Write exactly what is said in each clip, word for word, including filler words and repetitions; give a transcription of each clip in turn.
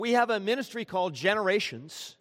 We have a ministry called Generations,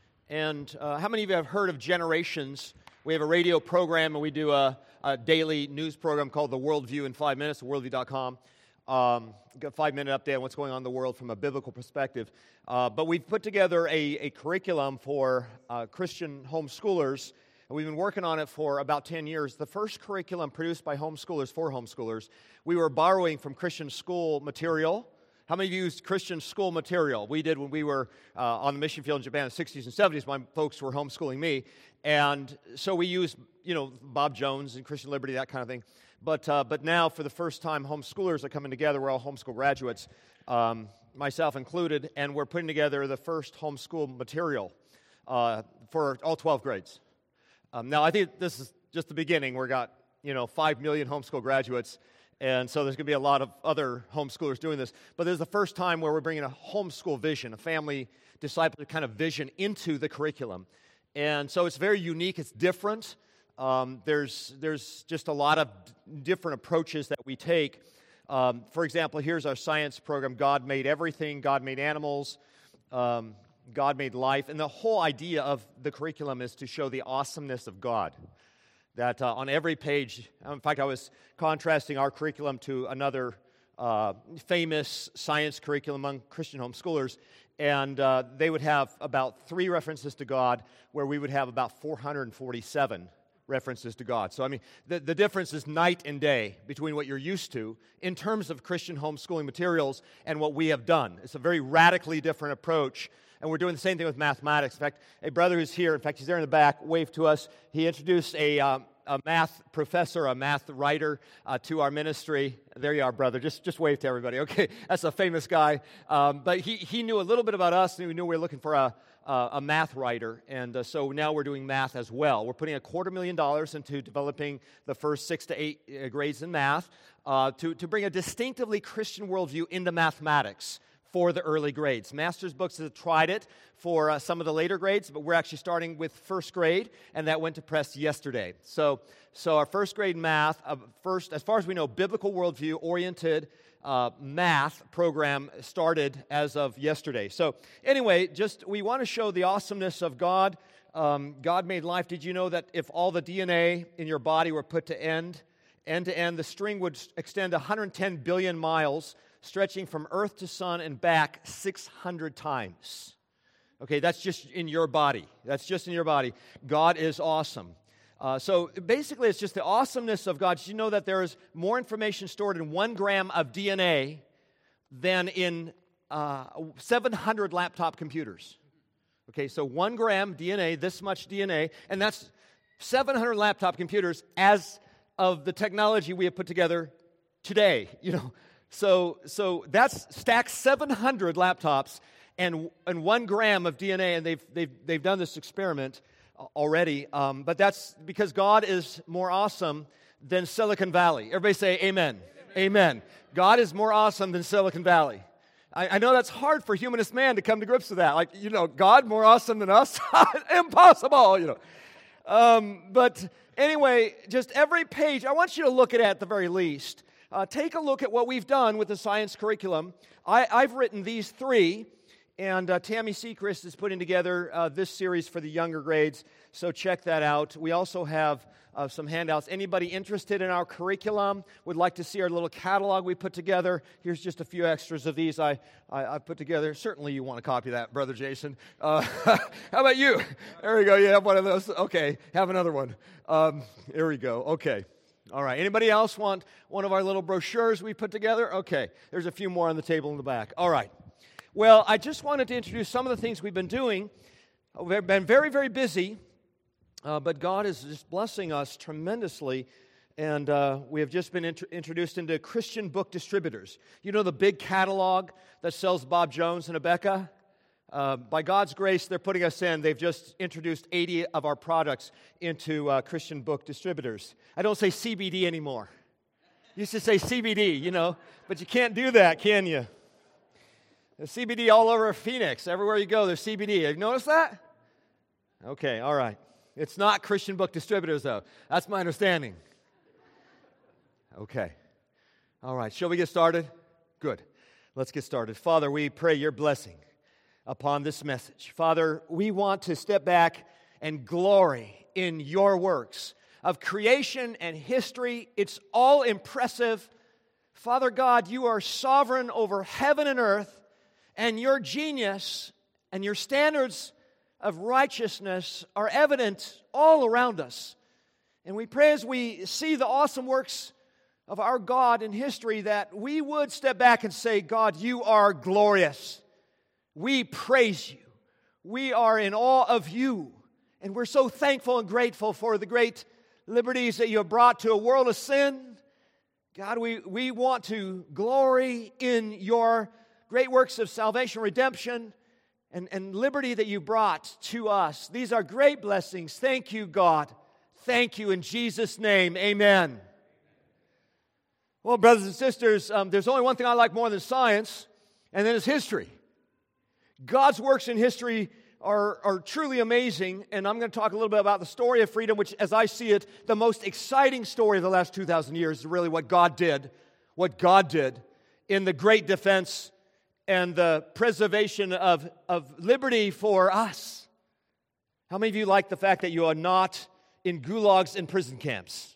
and uh, how many of you have heard of Generations? We have a radio program, and we do a, a daily news program called The Worldview in five minutes, the worldview dot com. Um, got a five-minute update on what's going on in the world from a biblical perspective. Uh, but we've put together a, a curriculum for uh, Christian homeschoolers, and we've been working on it for about ten years. The first curriculum produced by homeschoolers for homeschoolers, we were borrowing from Christian school material. How many of you used Christian school material? We did when we were uh, on the mission field in Japan in the sixties and seventies. My folks were homeschooling me. And so we used, you know, Bob Jones and Christian Liberty, that kind of thing. But uh, but now, for the first time, homeschoolers are coming together. We're all homeschool graduates, um, myself included, and we're putting together the first homeschool material uh, for all twelve grades. Um, now, I think this is just the beginning. We've got, you know, five million homeschool graduates. And so there's going to be a lot of other homeschoolers doing this. But this is the first time where we're bringing a homeschool vision, a family discipleship kind of vision into the curriculum. And so it's very unique. It's different. Um, there's there's just a lot of d- different approaches that we take. Um, for example, here's our science program. God made everything. God made animals. Um, God made life. And the whole idea of the curriculum is to show the awesomeness of God. That uh, on every page, in fact, I was contrasting our curriculum to another uh, famous science curriculum among Christian homeschoolers, and uh, they would have about three references to God, where we would have about four hundred forty-seven references to God. So, I mean, the, the difference is night and day between what you're used to in terms of Christian homeschooling materials and what we have done. It's a very radically different approach. And we're doing the same thing with mathematics. In fact, a brother who's here, in fact, he's there in the back, waved to us. He introduced a, um, a math professor, a math writer uh, to our ministry. There you are, brother. Just just wave to everybody. Okay, that's a famous guy. Um, but he, he knew a little bit about us, and we knew we were looking for a, a, a math writer. And uh, so now we're doing math as well. We're putting a quarter million dollars into developing the first six to eight uh, grades in math uh, to, to bring a distinctively Christian worldview into mathematics for the early grades. Master's Books has tried it for uh, some of the later grades, but we're actually starting with first grade, and that went to press yesterday. So, so our first grade math, uh, first, as far as we know, biblical worldview-oriented uh, math program started as of yesterday. So anyway, just we want to show the awesomeness of God. Um, God made life. Did you know that if all the D N A in your body were put to end, end to end, the string would extend one hundred ten billion miles, stretching from Earth to Sun and back six hundred times. Okay, that's just in your body. That's just in your body. God is awesome. Uh, so basically, it's just the awesomeness of God. Did you know that there is more information stored in one gram of D N A than in uh, seven hundred laptop computers? Okay, so one gram D N A, this much D N A, and that's seven hundred laptop computers as of the technology we have put together today, you know. So so that's stacked seven hundred laptops and and one gram of D N A, and they've they've they've done this experiment already. Um, but that's because God is more awesome than Silicon Valley. Everybody say amen. Amen. Amen. God is more awesome than Silicon Valley. I, I know that's hard for humanist man to come to grips with that. Like, you know, God more awesome than us? Impossible, you know. Um, but anyway, just every page, I want you to look at it at the very least. Uh, take a look at what we've done with the science curriculum. I, I've written these three, and uh, Tammy Sechrist is putting together uh, this series for the younger grades, so check that out. We also have uh, some handouts. Anybody interested in our curriculum, would like to see our little catalog we put together, here's just a few extras of these I, I, I put together. Certainly you want to copy that, Brother Jason. Uh, how about you? There we go, you have one of those. Okay, have another one. Um, here we go, okay. All right, anybody else want one of our little brochures we put together? Okay, there's a few more on the table in the back. All right. Well, I just wanted to introduce some of the things we've been doing. We've been very, very busy, uh, but God is just blessing us tremendously, and uh, we have just been int- introduced into Christian book distributors. You know the big catalog that sells Bob Jones and Abeka? Uh, by God's grace, they're putting us in. They've just introduced eighty of our products into uh, Christian book distributors. I don't say C B D anymore. You used to say C B D, you know, but you can't do that, can you? There's C B D all over Phoenix. Everywhere you go, there's C B D. Have you noticed that? Okay, all right. It's not Christian book distributors, though. That's my understanding. Okay. All right, shall we get started? Good. Let's get started. Father, we pray your blessing upon this message. Father, we want to step back and glory in your works of creation and history. It's all impressive. Father God, you are sovereign over heaven and earth, and your genius and your standards of righteousness are evident all around us. And we pray as we see the awesome works of our God in history that we would step back and say, God, you are glorious. We praise you. We are in awe of you. And we're so thankful and grateful for the great liberties that you have brought to a world of sin. God, we, we want to glory in your great works of salvation, redemption, and, and liberty that you brought to us. These are great blessings. Thank you, God. Thank you in Jesus' name. Amen. Well, brothers and sisters, um, there's only one thing I like more than science, and that is history. God's works in history Are, are truly amazing, and I'm going to talk a little bit about the story of freedom, which, as I see it, the most exciting story of the last two thousand years is really what God did, what God did in the great defense and the preservation of, of liberty for us. How many of you like the fact that you are not in gulags and prison camps?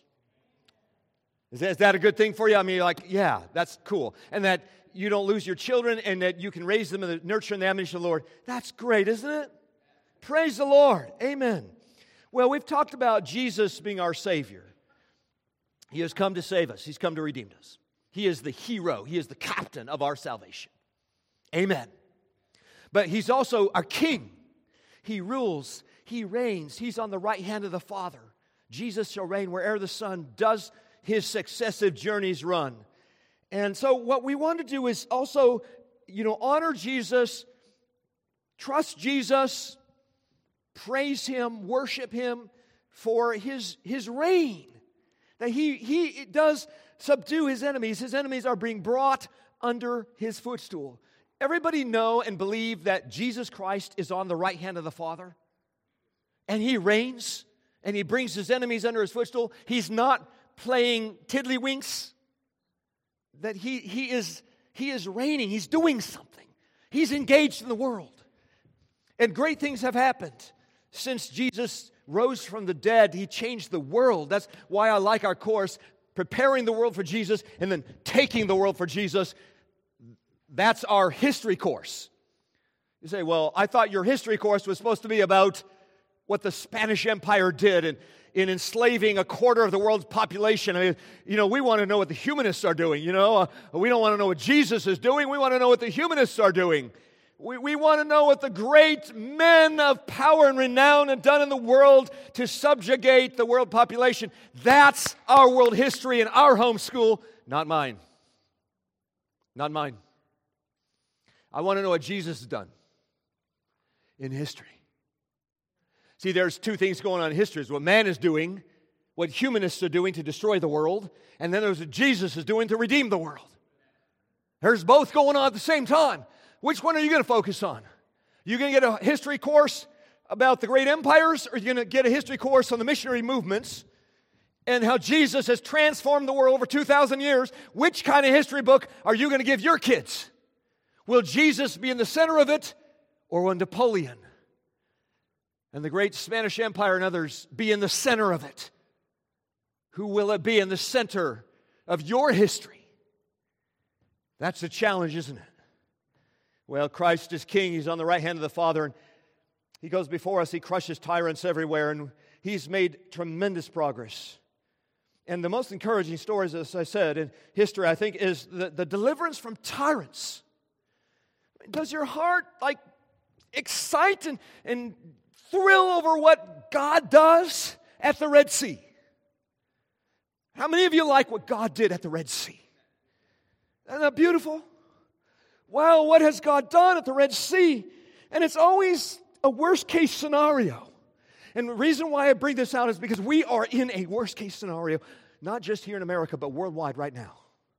Is that, is that a good thing for you? I mean, you're like, yeah, that's cool. And that you don't lose your children and that you can raise them in the nurture and the admonition of the Lord. That's great, isn't it? Praise the Lord. Amen. Well, we've talked about Jesus being our Savior. He has come to save us. He's come to redeem us. He is the hero. He is the captain of our salvation. Amen. But He's also our King. He rules. He reigns. He's on the right hand of the Father. Jesus shall reign wherever the Son does His successive journeys run. And so what we want to do is also, you know, honor Jesus, trust Jesus, praise Him, worship Him for His, his reign. That he, he does subdue His enemies. His enemies are being brought under His footstool. Everybody know and believe that Jesus Christ is on the right hand of the Father? And He reigns, and He brings His enemies under His footstool. He's not playing tiddlywinks. That he, he, is, he is reigning. He's doing something. He's engaged in the world. And great things have happened. Since Jesus rose from the dead, He changed the world. That's why I like our course, Preparing the World for Jesus and then Taking the World for Jesus. That's our history course. You say, well, I thought your history course was supposed to be about what the Spanish Empire did and in enslaving a quarter of the world's population. I mean, you know, we want to know what the humanists are doing, you know. Uh, we don't want to know what Jesus is doing. We want to know what the humanists are doing. We, we want to know what the great men of power and renown have done in the world to subjugate the world population. That's our world history in our homeschool, not mine. Not mine. I want to know what Jesus has done in history. See, there's two things going on in history. There's what man is doing, what humanists are doing to destroy the world, and then there's what Jesus is doing to redeem the world. There's both going on at the same time. Which one are you going to focus on? You going to get a history course about the great empires, or are you going to get a history course on the missionary movements and how Jesus has transformed the world over two thousand years? Which kind of history book are you going to give your kids? Will Jesus be in the center of it, or will Napoleon and the great Spanish Empire and others be in the center of it? Who will it be in the center of your history? That's the challenge, isn't it? Well, Christ is King. He's on the right hand of the Father, and He goes before us. He crushes tyrants everywhere, and He's made tremendous progress. And the most encouraging stories, as I said, in history, I think, is the, the deliverance from tyrants. Does your heart, like, excite and, and thrill over what God does at the Red Sea? How many of you like what God did at the Red Sea? Isn't that beautiful? Wow, what has God done at the Red Sea? And it's always a worst-case scenario. And the reason why I bring this out is because we are in a worst-case scenario, not just here in America, but worldwide right now.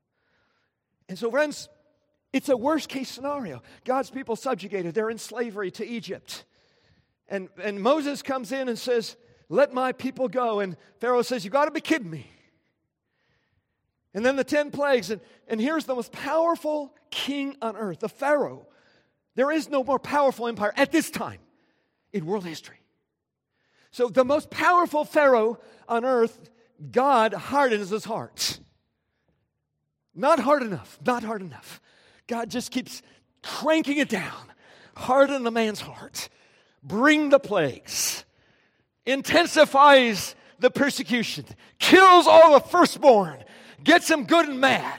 And so, friends, it's a worst-case scenario. God's people subjugated. They're in slavery to Egypt. And, and Moses comes in and says, let my people go. And Pharaoh says, you've got to be kidding me. And then the ten plagues. And, and here's the most powerful king on earth, the Pharaoh. There is no more powerful empire at this time in world history. So the most powerful Pharaoh on earth, God hardens his heart. Not hard enough, not hard enough. God just keeps cranking it down. Harden the man's heart. Bring the plagues. Intensifies the persecution. Kills all the firstborn. Gets them good and mad.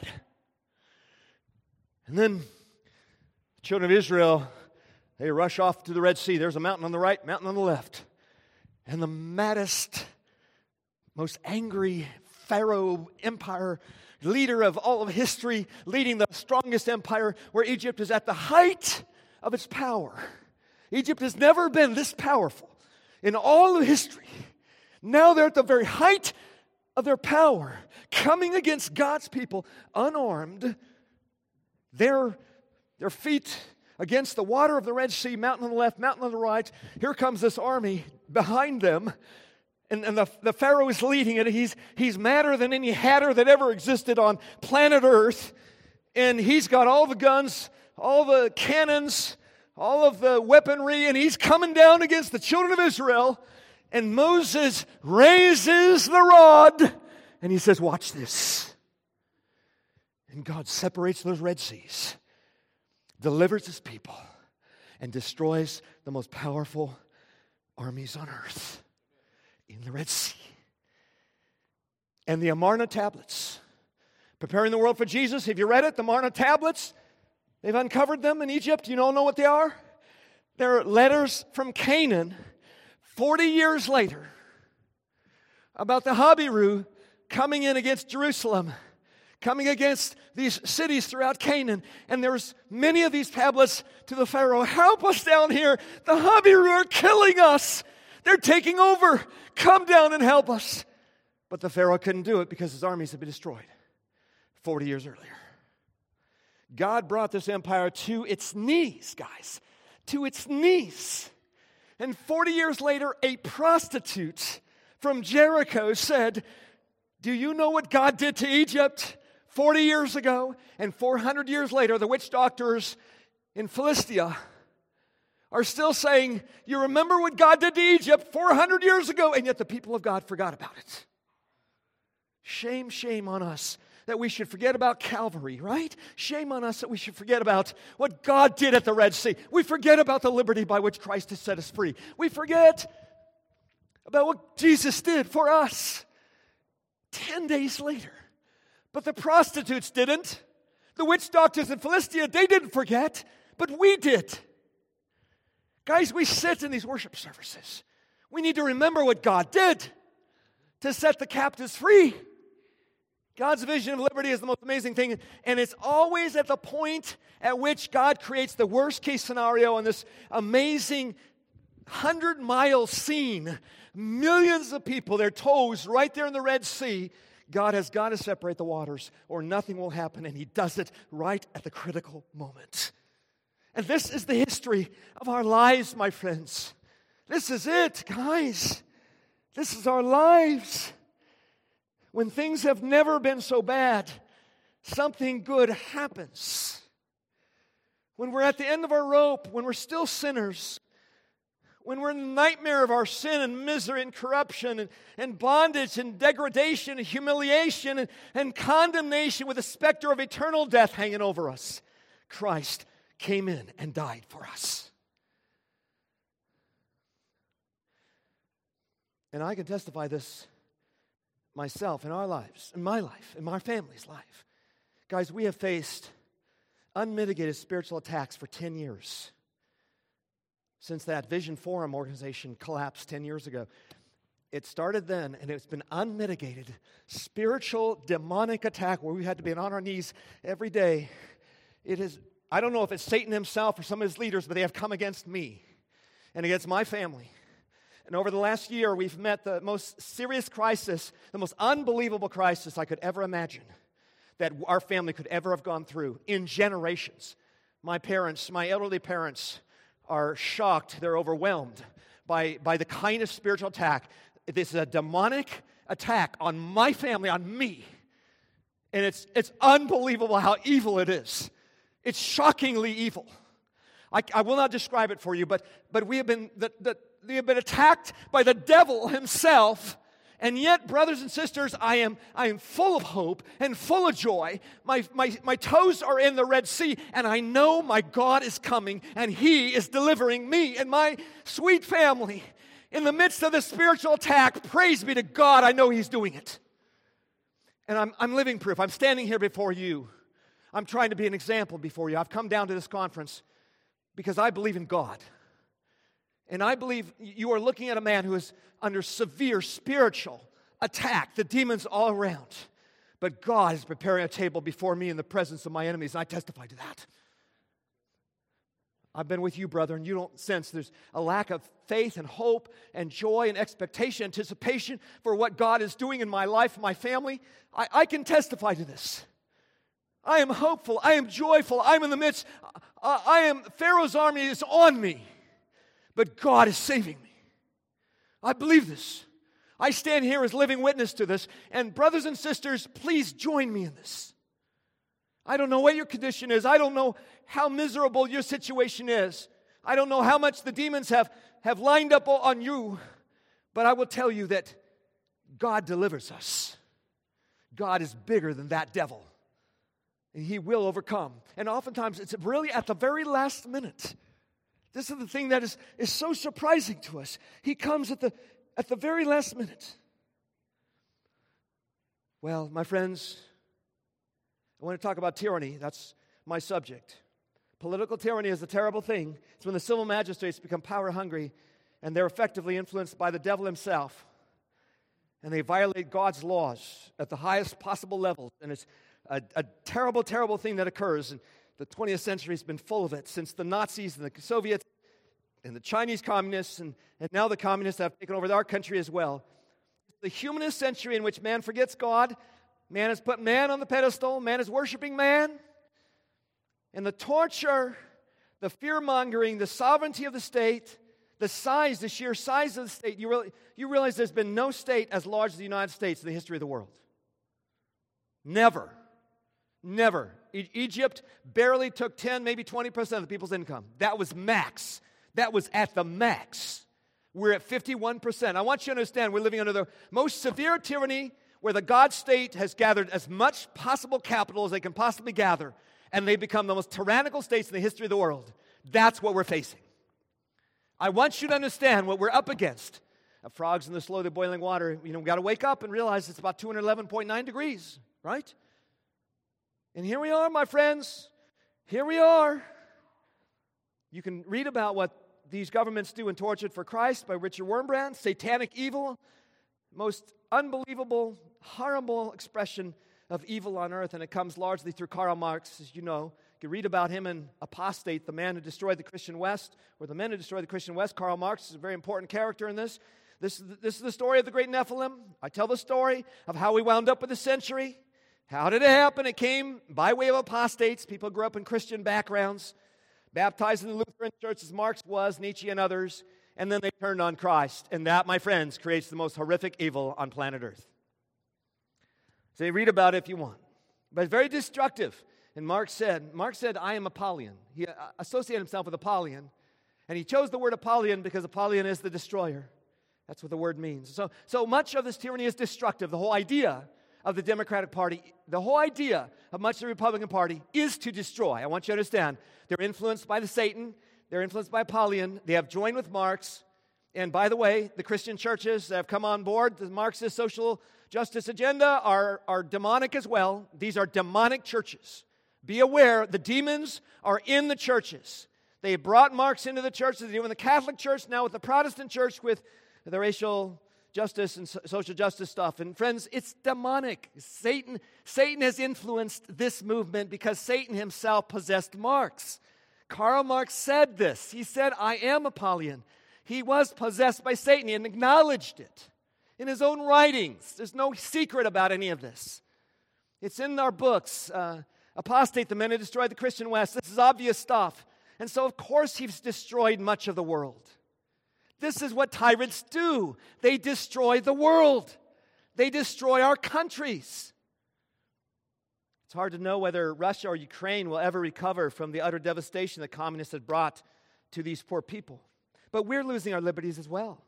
And then the children of Israel, they rush off to the Red Sea. There's a mountain on the right, mountain on the left. And the maddest, most angry Pharaoh empire, leader of all of history, leading the strongest empire, where Egypt is at the height of its power. Egypt has never been this powerful in all of history. Now they're at the very height of their power, coming against God's people unarmed. Their, their feet against the water of the Red Sea, mountain on the left, mountain on the right. Here comes this army behind them. And, and the, the Pharaoh is leading it. He's, he's madder than any hatter that ever existed on planet Earth. And he's got all the guns, all the cannons, all of the weaponry, and he's coming down against the children of Israel. And Moses raises the rod, and he says, watch this. And God separates those Red Seas, delivers his people, and destroys the most powerful armies on earth in the Red Sea. And the Amarna tablets, preparing the world for Jesus. Have you read it? The Amarna tablets, they've uncovered them in Egypt. You all know what they are? They're letters from Canaan forty years later about the Habiru coming in against Jerusalem, coming against these cities throughout Canaan. And there's many of these tablets to the Pharaoh. Help us down here. The Habiru are killing us. They're taking over. Come down and help us. But the Pharaoh couldn't do it because his armies had been destroyed forty years earlier. God brought this empire to its knees, guys. To its knees. And forty years later, a prostitute from Jericho said, do you know what God did to Egypt forty years ago? And four hundred years later, the witch doctors in Philistia are still saying, you remember what God did to Egypt four hundred years ago, and yet the people of God forgot about it. Shame, shame on us that we should forget about Calvary, right? Shame on us that we should forget about what God did at the Red Sea. We forget about the liberty by which Christ has set us free. We forget about what Jesus did for us ten days later. But the prostitutes didn't. The witch doctors in Philistia, they didn't forget, but we did. Guys, we sit in these worship services. We need to remember what God did to set the captives free. God's vision of liberty is the most amazing thing, and it's always at the point at which God creates the worst case scenario in this amazing hundred-mile scene. Millions of people, their toes right there in the Red Sea. God has got to separate the waters or nothing will happen, and he does it right at the critical moment. And this is the history of our lives, my friends. This is it, guys. This is our lives. When things have never been so bad, something good happens. When we're at the end of our rope, when we're still sinners, when we're in the nightmare of our sin and misery and corruption and, and bondage and degradation and humiliation and, and condemnation with the specter of eternal death hanging over us, Christ came in and died for us. And I can testify this myself in our lives, in my life, in my family's life. Guys, we have faced unmitigated spiritual attacks for ten years. Since that Vision Forum organization collapsed ten years ago. It started then, and it's been unmitigated spiritual demonic attack where we had to be on our knees every day. It is, I don't know if it's Satan himself or some of his leaders, but they have come against me and against my family. And over the last year, we've met the most serious crisis, the most unbelievable crisis I could ever imagine that our family could ever have gone through in generations. My parents, my elderly parents, are shocked. They're overwhelmed by, by the kind of spiritual attack. This is a demonic attack on my family, on me. And it's, it's unbelievable how evil it is. It's shockingly evil. I, I will not describe it for you, but, but we have been the, the, we have been attacked by the devil himself. And yet, brothers and sisters, I am, I am full of hope and full of joy. My, my, my toes are in the Red Sea, and I know my God is coming, and He is delivering me and my sweet family. In the midst of this spiritual attack, praise be to God, I know He's doing it. And I'm, I'm living proof. I'm standing here before you. I'm trying to be an example before you. I've come down to this conference because I believe in God. And I believe you are looking at a man who is under severe spiritual attack, the demons all around. But God is preparing a table before me in the presence of my enemies, and I testify to that. I've been with you, brother, and you don't sense there's a lack of faith and hope and joy and expectation, anticipation for what God is doing in my life, my family. I, I can testify to this. I am hopeful. I am joyful. I'm in the midst. I, I am, Pharaoh's army is on me. But God is saving me. I believe this. I stand here as living witness to this. And brothers and sisters, please join me in this. I don't know what your condition is. I don't know how miserable your situation is. I don't know how much the demons have, have lined up on you. But I will tell you that God delivers us. God is bigger than that devil. And He will overcome. And oftentimes it's really at the very last minute. This is the thing that is, is so surprising to us. He comes at the, at the very last minute. Well, my friends, I want to talk about tyranny. That's my subject. Political tyranny is a terrible thing. It's when the civil magistrates become power hungry and they're effectively influenced by the devil himself. And they violate God's laws at the highest possible levels. And it's a, a terrible, terrible thing that occurs. And the twentieth century has been full of it since the Nazis and the Soviets and the Chinese communists and, and now the communists have taken over our country as well. The humanist century in which man forgets God, man has put man on the pedestal, man is worshiping man, and the torture, the fear-mongering, the sovereignty of the state, the size, the sheer size of the state, you, really, you realize there's been no state as large as the United States in the history of the world. Never. Never. E- Egypt barely took ten, maybe twenty percent of the people's income. That was max. That was at the max. We're at fifty-one percent. I want you to understand we're living under the most severe tyranny where the God state has gathered as much possible capital as they can possibly gather, and they become the most tyrannical states in the history of the world. That's what we're facing. I want you to understand what we're up against. Uh, frogs in the slowly boiling water. You know, we've got to wake up and realize it's about two hundred eleven point nine degrees, right? And here we are, my friends. Here we are. You can read about what these governments do in Tortured for Christ by Richard Wurmbrand. Satanic evil, most unbelievable, horrible expression of evil on earth, and it comes largely through Karl Marx, as you know. You can read about him in Apostate, the man who destroyed the Christian West, or the men who destroyed the Christian West. Karl Marx is a very important character in this. This is, the, this is the story of the great Nephilim. I tell the story of how we wound up with the century. How did it happen? It came by way of apostates. People grew up in Christian backgrounds, baptized in the Lutheran church as Marx was, Nietzsche and others, and then they turned on Christ. And that, my friends, creates the most horrific evil on planet Earth. So you read about it if you want. But it's very destructive. And Marx said, Marx said, I am Apollyon. He associated himself with Apollyon. And he chose the word Apollyon because Apollyon is the destroyer. That's what the word means. So, so much of this tyranny is destructive. The whole idea of the Democratic Party, the whole idea of much of the Republican Party is to destroy. I want you to understand. They're influenced by the Satan. They're influenced by Apollyon. They have joined with Marx. And by the way, the Christian churches that have come on board, the Marxist social justice agenda, are, are demonic as well. These are demonic churches. Be aware, the demons are in the churches. They brought Marx into the church. They do in the Catholic Church, now with the Protestant Church, with the racial justice and social justice stuff. And friends, it's demonic. Satan, Satan has influenced this movement because Satan himself possessed Marx. Karl Marx said this. He said, I am Apollyon. He was possessed by Satan and acknowledged it in his own writings. There's no secret about any of this. It's in our books. Uh, Apostate, the men who destroyed the Christian West. This is obvious stuff. And so, of course, he's destroyed much of the world. This is what tyrants do. They destroy the world. They destroy our countries. It's hard to know whether Russia or Ukraine will ever recover from the utter devastation that communists had brought to these poor people. But we're losing our liberties as well.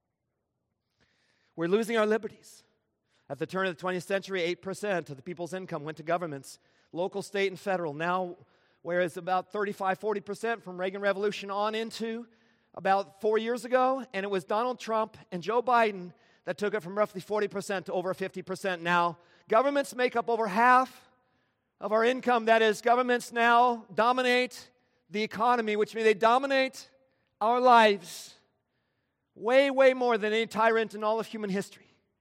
We're losing our liberties. At the turn of the twentieth century, eight percent of the people's income went to governments, local, state, and federal. Now, whereas about thirty-five, forty percent from Reagan Revolution on into about four years ago, and it was Donald Trump and Joe Biden that took it from roughly forty percent to over fifty percent now. Governments make up over half of our income. That is, governments now dominate the economy, which means they dominate our lives way, way more than any tyrant in all of human history.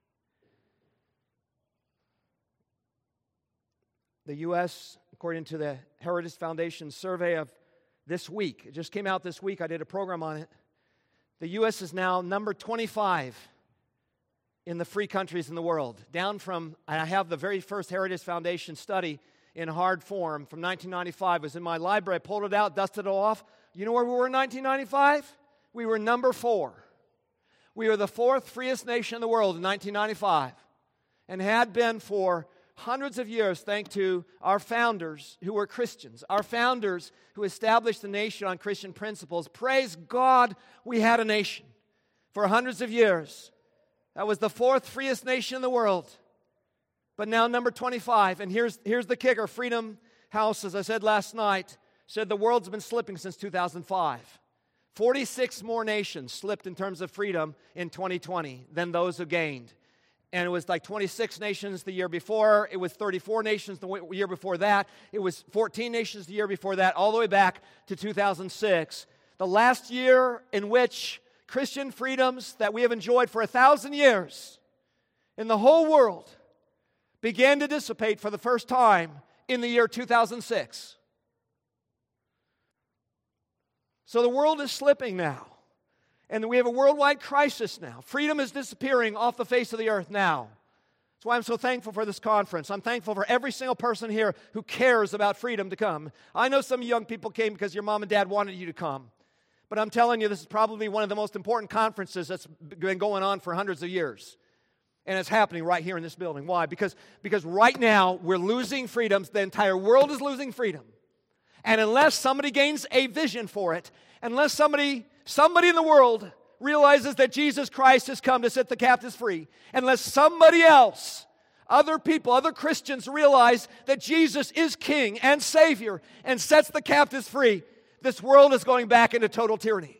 The U S, according to the Heritage Foundation survey of this week, it just came out this week, I did a program on it, the U S is now number twenty-five in the free countries in the world, down from, I have the very first Heritage Foundation study in hard form from nineteen ninety-five. It was in my library. I pulled it out, dusted it off. You know where we were in nineteen ninety-five? We were number four. We were the fourth freest nation in the world in nineteen ninety-five, and had been for hundreds of years, thanks to our founders who were Christians, our founders who established the nation on Christian principles. Praise God, we had a nation for hundreds of years. That was the fourth freest nation in the world. But now number twenty-five, and here's, here's the kicker. Freedom House, as I said last night, said the world's been slipping since two thousand five. forty-six more nations slipped in terms of freedom in twenty twenty than those who gained. And it was like twenty-six nations the year before. It was thirty-four nations the year before that. It was fourteen nations the year before that, all the way back to two thousand six. The last year in which Christian freedoms that we have enjoyed for a thousand years in the whole world began to dissipate for the first time in the year two thousand six. So the world is slipping now. And we have a worldwide crisis now. Freedom is disappearing off the face of the earth now. That's why I'm so thankful for this conference. I'm thankful for every single person here who cares about freedom to come. I know some young people came because your mom and dad wanted you to come. But I'm telling you, this is probably one of the most important conferences that's been going on for hundreds of years. And it's happening right here in this building. Why? Because, because right now we're losing freedoms. The entire world is losing freedom. And unless somebody gains a vision for it, unless somebody, somebody in the world realizes that Jesus Christ has come to set the captives free, unless somebody else, other people, other Christians realize that Jesus is King and Savior and sets the captives free, this world is going back into total tyranny.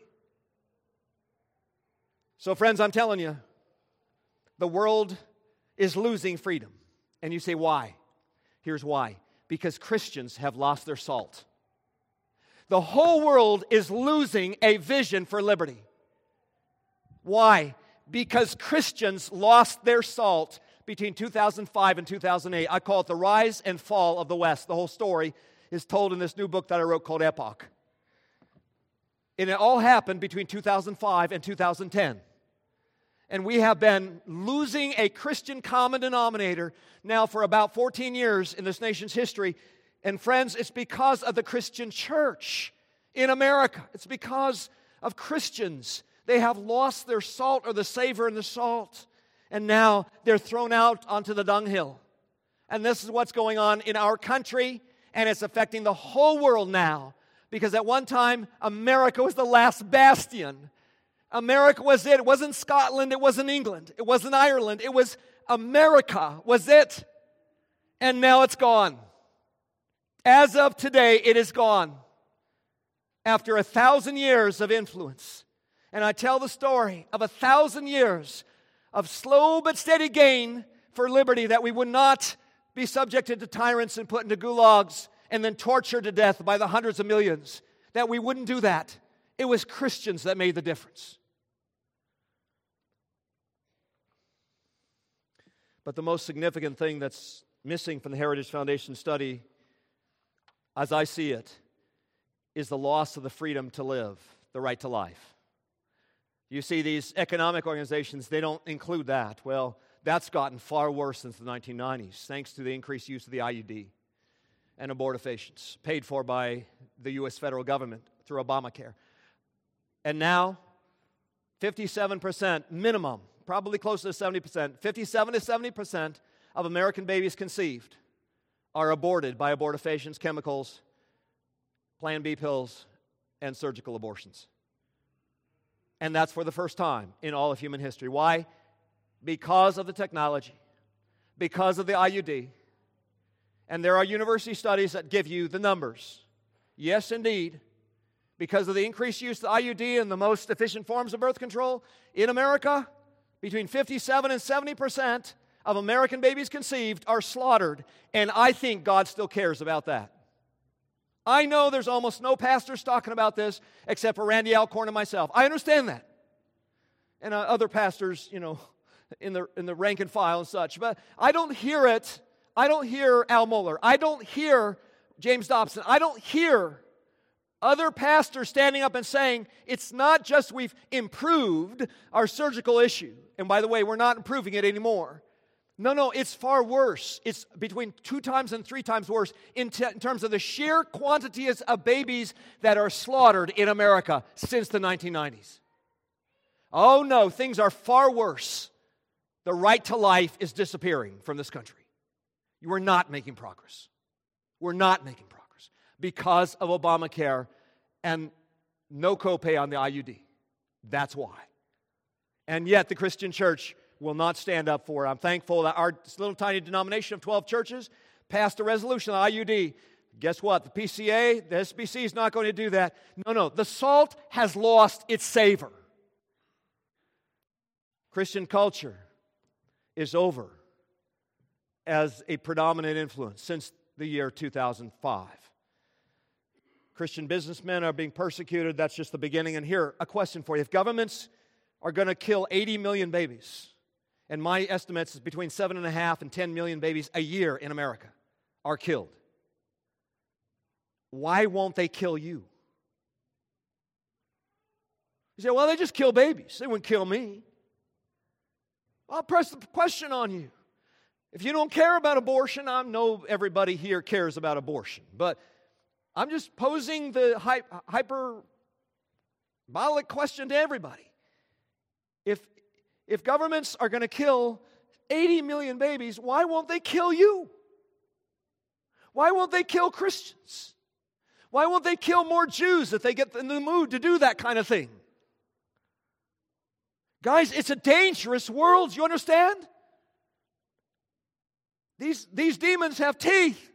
So friends, I'm telling you, the world is losing freedom. And you say, why? Here's why. Because Christians have lost their salt. The whole world is losing a vision for liberty. Why? Because Christians lost their salt between two thousand five and two thousand eight. I call it the rise and fall of the West. The whole story is told in this new book that I wrote called Epoch. And it all happened between two thousand five and two thousand ten. And we have been losing a Christian common denominator now for about fourteen years in this nation's history. And friends, it's because of the Christian church in America. It's because of Christians. They have lost their salt or the savor in the salt. And now they're thrown out onto the dunghill. And this is what's going on in our country. And it's affecting the whole world now. Because at one time, America was the last bastion. America was it. It wasn't Scotland. It wasn't England. It wasn't Ireland. It was America was it. And now it's gone. As of today, it is gone. After a thousand years of influence. And I tell the story of a thousand years of slow but steady gain for liberty, that we would not be subjected to tyrants and put into gulags and then tortured to death by the hundreds of millions. That we wouldn't do that. It was Christians that made the difference. But the most significant thing that's missing from the Heritage Foundation study, as I see it, is the loss of the freedom to live, the right to life. You see, these economic organizations, they don't include that. Well, that's gotten far worse since the nineteen nineties, thanks to the increased use of the I U D and abortifacients, paid for by the U S federal government through Obamacare. And now, fifty-seven percent minimum, probably close to seventy percent, fifty-seven to seventy percent of American babies conceived are aborted by abortifacients, chemicals, Plan B pills, and surgical abortions. And that's for the first time in all of human history. Why? Because of the technology, because of the I U D. And there are university studies that give you the numbers. Yes, indeed. Because of the increased use of the I U D and the most efficient forms of birth control in America, between fifty-seven and seventy percent of American babies conceived are slaughtered. And I think God still cares about that. I know there's almost no pastors talking about this except for Randy Alcorn and myself. I understand that. And uh, other pastors, you know, in the in the rank and file and such. But I don't hear it. I don't hear Al Mohler. I don't hear James Dobson. I don't hear other pastors standing up and saying, it's not just we've improved our surgical issue. And by the way, we're not improving it anymore. No, no, it's far worse. It's between two times and three times worse in, t- in terms of the sheer quantities of babies that are slaughtered in America since the nineteen nineties. Oh no, things are far worse. The right to life is disappearing from this country. You are not making progress. We're not making progress because of Obamacare and no copay on the I U D. That's why. And yet the Christian church will not stand up for it. I'm thankful that our little tiny denomination of twelve churches passed a resolution on I U D. Guess what? The P C A, the S B C is not going to do that. No, no. The salt has lost its savor. Christian culture is over as a predominant influence since the year two thousand five. Christian businessmen are being persecuted. That's just the beginning. And here, a question for you. If governments are going to kill eighty million babies, and my estimates is between seven and a half and ten million babies a year in America are killed, why won't they kill you? You say, well, they just kill babies. They wouldn't kill me. I'll press the question on you. If you don't care about abortion, I know everybody here cares about abortion, but I'm just posing the hyperbolic question to everybody. If, if governments are going to kill eighty million babies, why won't they kill you? Why won't they kill Christians? Why won't they kill more Jews if they get in the mood to do that kind of thing? Guys, it's a dangerous world, you understand? These, these demons have teeth.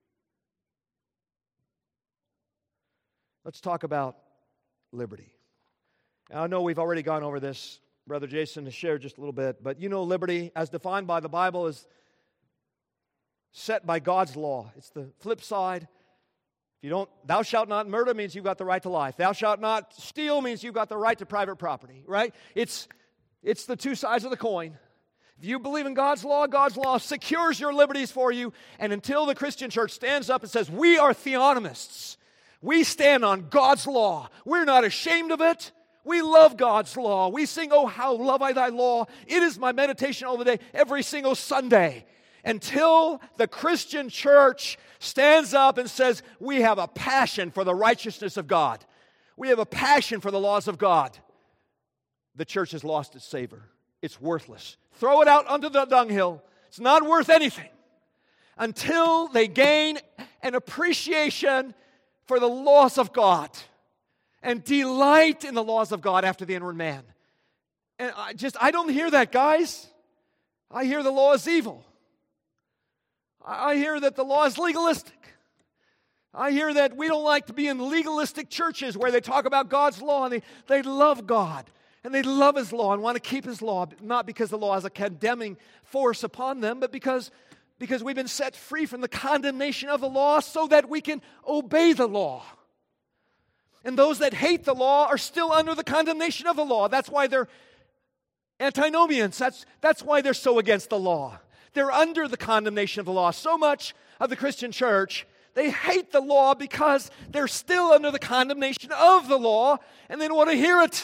Let's talk about liberty. Now, I know we've already gone over this. Brother Jason has shared just a little bit. But you know, liberty, as defined by the Bible, is set by God's law. It's the flip side. If you don't, thou shalt not murder means you've got the right to life. Thou shalt not steal means you've got the right to private property, right? It's, it's the two sides of the coin. If you believe in God's law, God's law secures your liberties for you. And until the Christian church stands up and says, we are theonomists. We stand on God's law. We're not ashamed of it. We love God's law. We sing, oh, how love I thy law. It is my meditation all the day, every single Sunday. Until the Christian church stands up and says, we have a passion for the righteousness of God. We have a passion for the laws of God. The church has lost its savor. It's worthless. Throw it out onto the dunghill. It's not worth anything. Until they gain an appreciation for the laws of God and delight in the laws of God after the inward man. And I just, I don't hear that, guys. I hear the law is evil. I hear that the law is legalistic. I hear that we don't like to be in legalistic churches where they talk about God's law and they, they love God and they love His law and want to keep His law, not because the law has a condemning force upon them, but because, because we've been set free from the condemnation of the law so that we can obey the law. And those that hate the law are still under the condemnation of the law. That's why they're antinomians. That's, that's why they're so against the law. They're under the condemnation of the law. So much of the Christian church, they hate the law because they're still under the condemnation of the law and they don't want to hear it.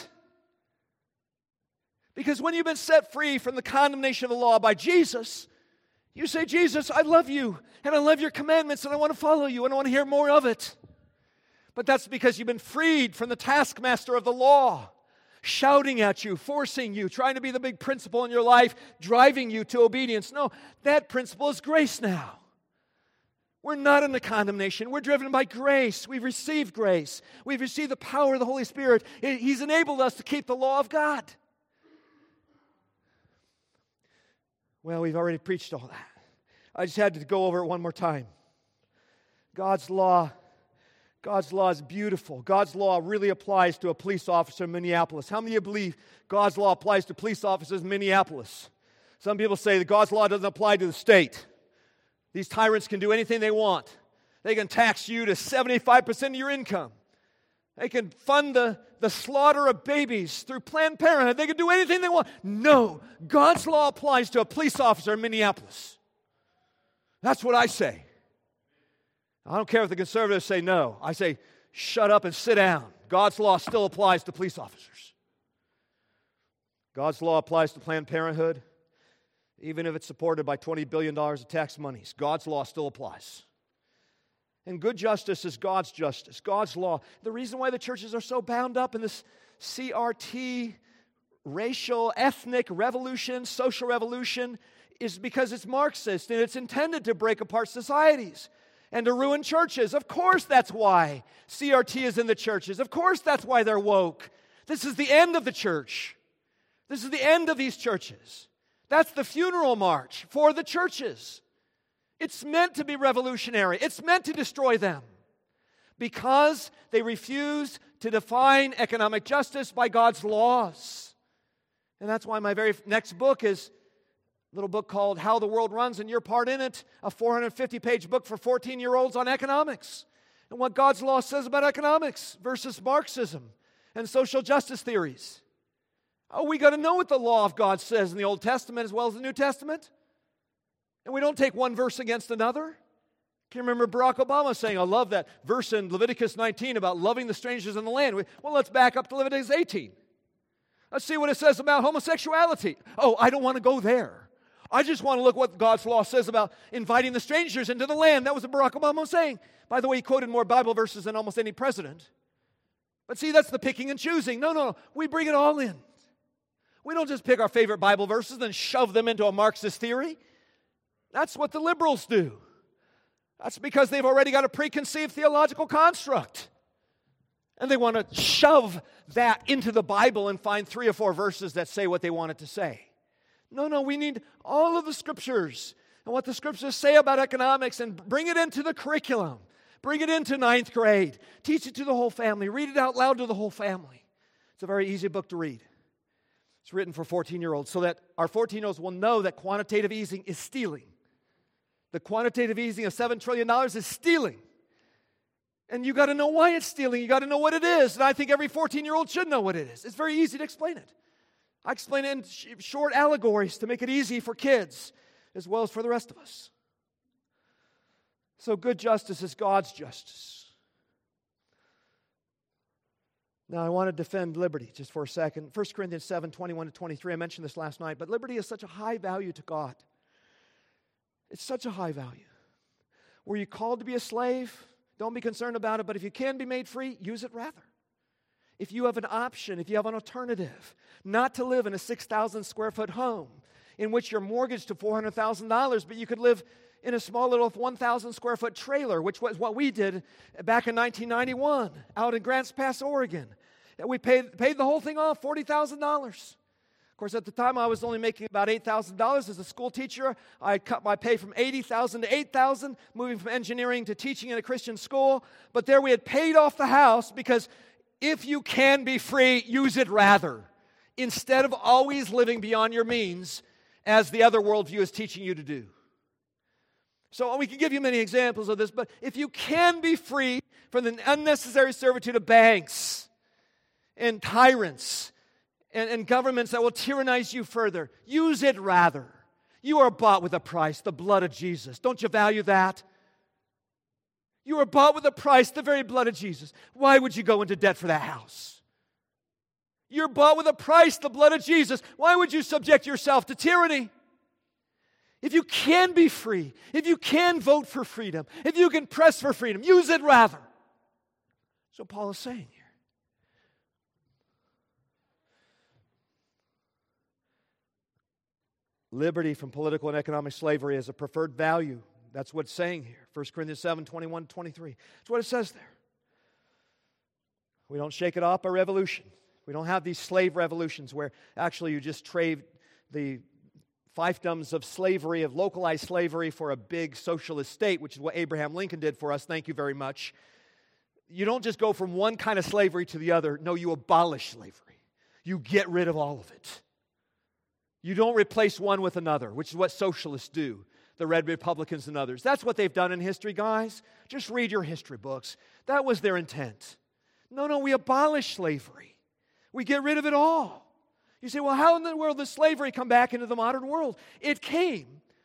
Because when you've been set free from the condemnation of the law by Jesus, you say, Jesus, I love you and I love your commandments and I want to follow you and I want to hear more of it. But that's because you've been freed from the taskmaster of the law, shouting at you, forcing you, trying to be the big principle in your life, driving you to obedience. No, that principle is grace now. We're not under condemnation. We're driven by grace. We've received grace. We've received the power of the Holy Spirit. He's enabled us to keep the law of God. Well, we've already preached all that. I just had to go over it one more time. God's law, God's law is beautiful. God's law really applies to a police officer in Minneapolis. How many of you believe God's law applies to police officers in Minneapolis? Some people say that God's law doesn't apply to the state. These tyrants can do anything they want. They can tax you to seventy-five percent of your income. They can fund the, the slaughter of babies through Planned Parenthood. They can do anything they want. No, God's law applies to a police officer in Minneapolis. That's what I say. I don't care if the conservatives say no. I say, shut up and sit down. God's law still applies to police officers. God's law applies to Planned Parenthood, even if it's supported by twenty billion dollars of tax monies. God's law still applies. And good justice is God's justice, God's law. The reason why the churches are so bound up in this C R T, racial, ethnic revolution, social revolution, is because it's Marxist and it's intended to break apart societies and to ruin churches. Of course that's why C R T is in the churches. Of course that's why they're woke. This is the end of the church. This is the end of these churches. That's the funeral march for the churches. It's meant to be revolutionary. It's meant to destroy them because they refuse to define economic justice by God's laws. And that's why my very next book is a little book called How the World Runs and Your Part in It, a four hundred fifty page book for fourteen-year-olds on economics and what God's law says about economics versus Marxism and social justice theories. Oh, we got to know what the law of God says in the Old Testament as well as the New Testament. And we don't take one verse against another. Can you remember Barack Obama saying, I love that verse in Leviticus nineteen about loving the strangers in the land. Well, let's back up to Leviticus eighteen. Let's see what it says about homosexuality. Oh, I don't want to go there. I just want to look what God's law says about inviting the strangers into the land. That was what Barack Obama was saying. By the way, he quoted more Bible verses than almost any president. But see, that's the picking and choosing. No, no, no. We bring it all in. We don't just pick our favorite Bible verses and shove them into a Marxist theory. That's what the liberals do. That's because they've already got a preconceived theological construct. And they want to shove that into the Bible and find three or four verses that say what they want it to say. No, no, we need all of the Scriptures and what the Scriptures say about economics and bring it into the curriculum. Bring it into ninth grade. Teach it to the whole family. Read it out loud to the whole family. It's a very easy book to read. It's written for fourteen-year-olds so that our fourteen-year-olds will know that quantitative easing is stealing. The quantitative easing of seven trillion dollars is stealing. And you got to know why it's stealing. You got to know what it is. And I think every fourteen-year-old should know what it is. It's very easy to explain it. I explain it in sh- short allegories to make it easy for kids as well as for the rest of us. So good justice is God's justice. Now, I want to defend liberty just for a second. First Corinthians seven, twenty-one to twenty-three, I mentioned this last night, but liberty is such a high value to God. It's such a high value. Were you called to be a slave? Don't be concerned about it, but if you can be made free, use it rather. If you have an option, if you have an alternative, not to live in a six thousand square foot home in which you're mortgaged to four hundred thousand dollars, but you could live in a small little one thousand square foot trailer, which was what we did back in nineteen ninety-one out in Grants Pass, Oregon. And we paid, paid the whole thing off, forty thousand dollars. Of course, at the time, I was only making about eight thousand dollars as a school teacher. I had cut my pay from eighty thousand dollars to eight thousand dollars, moving from engineering to teaching in a Christian school. But there we had paid off the house because if you can be free, use it rather. Instead of always living beyond your means as the other worldview is teaching you to do. So we can give you many examples of this, but if you can be free from the unnecessary servitude of banks and tyrants and, and governments that will tyrannize you further, use it rather. You are bought with a price, the blood of Jesus. Don't you value that? You are bought with a price, the very blood of Jesus. Why would you go into debt for that house? You're bought with a price, the blood of Jesus. Why would you subject yourself to tyranny? If you can be free, if you can vote for freedom, if you can press for freedom, use it rather. So Paul is saying here. Liberty from political and economic slavery is a preferred value That's what it's saying here. First Corinthians seven, twenty-one, twenty-three. That's what it says there. We don't shake it off by revolution. We don't have these slave revolutions where actually you just trade the fiefdoms of slavery, of localized slavery, for a big socialist state, which is what Abraham Lincoln did for us. Thank you very much. You don't just go from one kind of slavery to the other. No, you abolish slavery. You get rid of all of it. You don't replace one with another, which is what socialists do, the Red Republicans and others. That's what they've done in history, guys. Just read your history books. That was their intent. No, no, we abolish slavery. We get rid of it all. You say, well, how in the world did slavery come back into the modern world? It came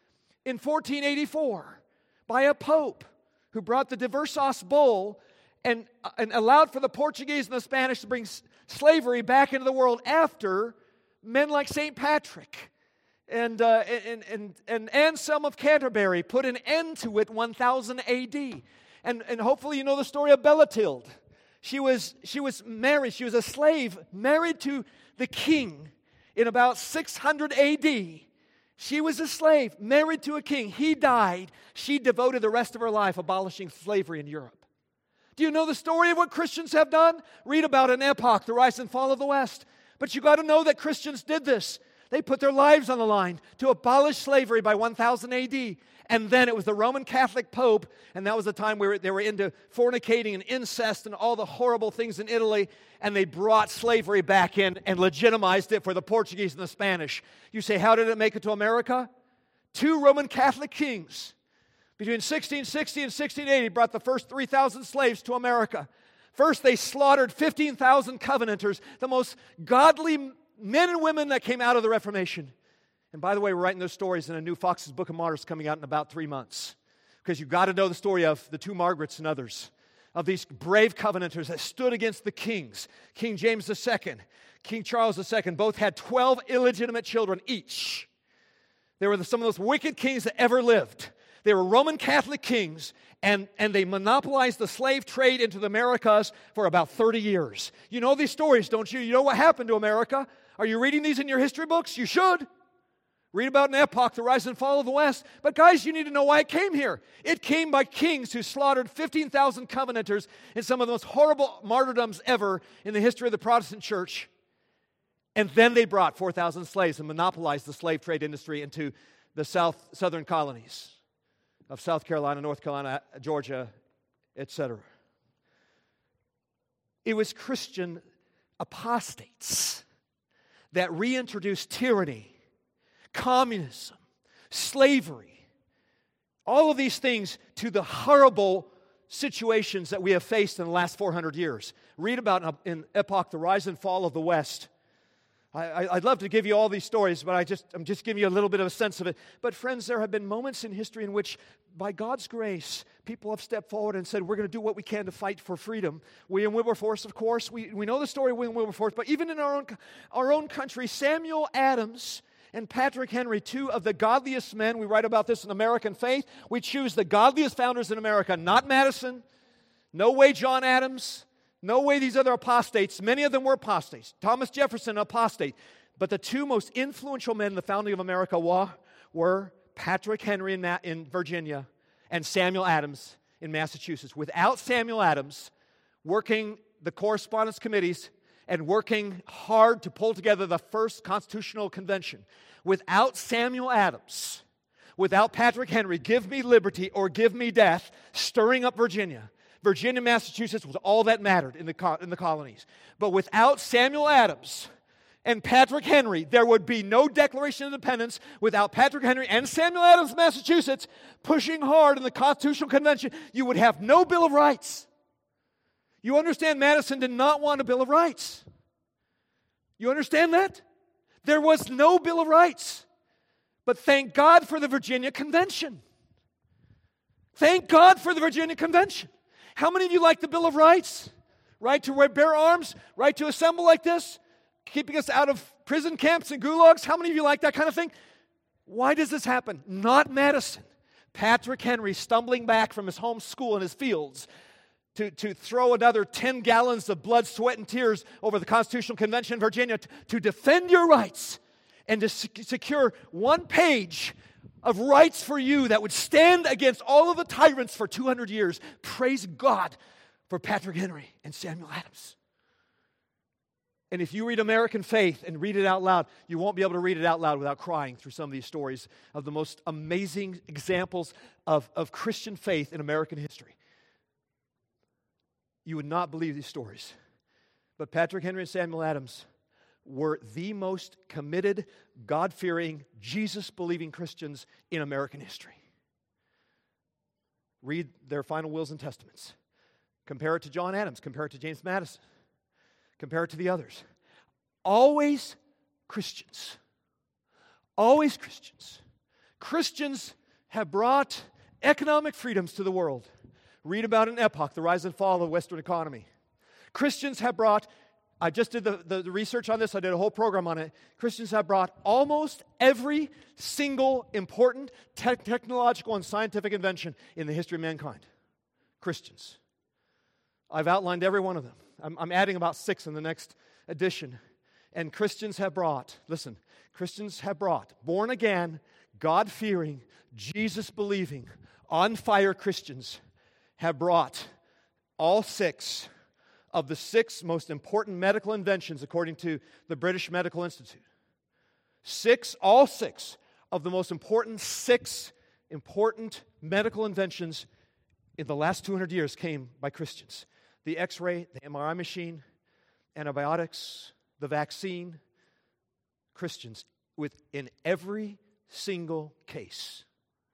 in fourteen eighty-four by a pope who brought the Diversos Bull and, and allowed for the Portuguese and the Spanish to bring s- slavery back into the world after men like Saint Patrick and, uh, and, and, and Anselm of Canterbury put an end to it one thousand A D. And, and hopefully you know the story of Bellatilde. She was, she was married, she was a slave married to the king in about six hundred A D. She was a slave, married to a king. He died. She devoted the rest of her life abolishing slavery in Europe. Do you know the story of what Christians have done? Read about an epoch, the rise and fall of the West. But you got to know that Christians did this. They put their lives on the line to abolish slavery by one thousand A D. And then it was the Roman Catholic Pope, and that was the time where they were into fornicating and incest and all the horrible things in Italy, and they brought slavery back in and legitimized it for the Portuguese and the Spanish. You say, how did it make it to America? Two Roman Catholic kings between sixteen sixty and sixteen eighty brought the first three thousand slaves to America. First, they slaughtered fifteen thousand Covenanters, the most godly men and women that came out of the Reformation. And by the way, we're writing those stories in a new Fox's Book of Martyrs coming out in about three months. Because you've got to know the story of the two Margarets and others, of these brave Covenanters that stood against the kings. King James the Second, King Charles the Second, both had twelve illegitimate children each. They were the, some of those wicked kings that ever lived. They were Roman Catholic kings, and, and they monopolized the slave trade into the Americas for about thirty years. You know these stories, don't you? You know what happened to America? Are you reading these in your history books? You should. Read about an epoch, the rise and fall of the West. But guys, you need to know why it came here. It came by kings who slaughtered fifteen thousand Covenanters in some of the most horrible martyrdoms ever in the history of the Protestant church. And then they brought four thousand slaves and monopolized the slave trade industry into the south southern colonies of South Carolina, North Carolina, Georgia, et cetera. It was Christian apostates that reintroduced tyranny, communism, slavery, all of these things to the horrible situations that we have faced in the last four hundred years. Read about in Epoch, the rise and fall of the West. I, I'd love to give you all these stories, but I just, I'm just giving you a little bit of a sense of it. But friends, there have been moments in history in which, by God's grace, people have stepped forward and said, we're going to do what we can to fight for freedom. William Wilberforce, of course, we, we know the story of William Wilberforce, but even in our own, our own country, Samuel Adams and Patrick Henry, two of the godliest men, we write about this in American Faith, we choose the godliest founders in America, not Madison, no way John Adams, no way these other apostates. Many of them were apostates. Thomas Jefferson, apostate. But the two most influential men in the founding of America were, were Patrick Henry in, Ma- in Virginia and Samuel Adams in Massachusetts. Without Samuel Adams working the correspondence committees and working hard to pull together the first Constitutional Convention, without Samuel Adams, without Patrick Henry, give me liberty or give me death, stirring up Virginia, Virginia, Massachusetts was all that mattered in the, co- in the colonies. But without Samuel Adams and Patrick Henry, there would be no Declaration of Independence without Patrick Henry and Samuel Adams, Massachusetts, pushing hard in the Constitutional Convention. You would have no Bill of Rights. You understand Madison did not want a Bill of Rights. You understand that? There was no Bill of Rights. But thank God for the Virginia Convention. Thank God for the Virginia Convention. How many of you like the Bill of Rights? Right to bear arms, right to assemble like this, keeping us out of prison camps and gulags. How many of you like that kind of thing? Why does this happen? Not Madison. Patrick Henry stumbling back from his home school in his fields to, to throw another ten gallons of blood, sweat, and tears over the Constitutional Convention in Virginia to, to defend your rights and to sec- secure one page of rights for you that would stand against all of the tyrants for two hundred years. Praise God for Patrick Henry and Samuel Adams. And if you read American Faith and read it out loud, you won't be able to read it out loud without crying through some of these stories of the most amazing examples of, of Christian faith in American history. You would not believe these stories. But Patrick Henry and Samuel Adams were the most committed, God-fearing, Jesus-believing Christians in American history. Read their final wills and testaments. Compare it to John Adams. Compare it to James Madison. Compare it to the others. Always Christians. Always Christians. Christians have brought economic freedoms to the world. Read about an epoch, the rise and fall of the Western economy. Christians have brought, I just did the, the, the research on this, I did a whole program on it. Christians have brought almost every single important te- technological and scientific invention in the history of mankind. Christians. I've outlined every one of them. I'm, I'm adding about six in the next edition. And Christians have brought, listen, Christians have brought born again, God-fearing, Jesus-believing, on-fire Christians have brought all six of the six most important medical inventions according to the British Medical Institute. Six, all six of the most important six important medical inventions in the last two hundred years came by Christians. The X-ray, the M R I machine, antibiotics, the vaccine, Christians within every single case.